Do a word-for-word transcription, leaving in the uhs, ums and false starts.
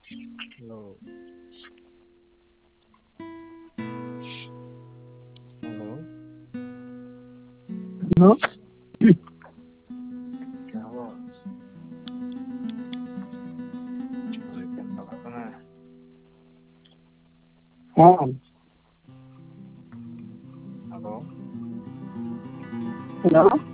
Hello. Hello. Hello. क्या हुआ? अरे क्या लगा था ना। हाँ। हेलो। हेलो।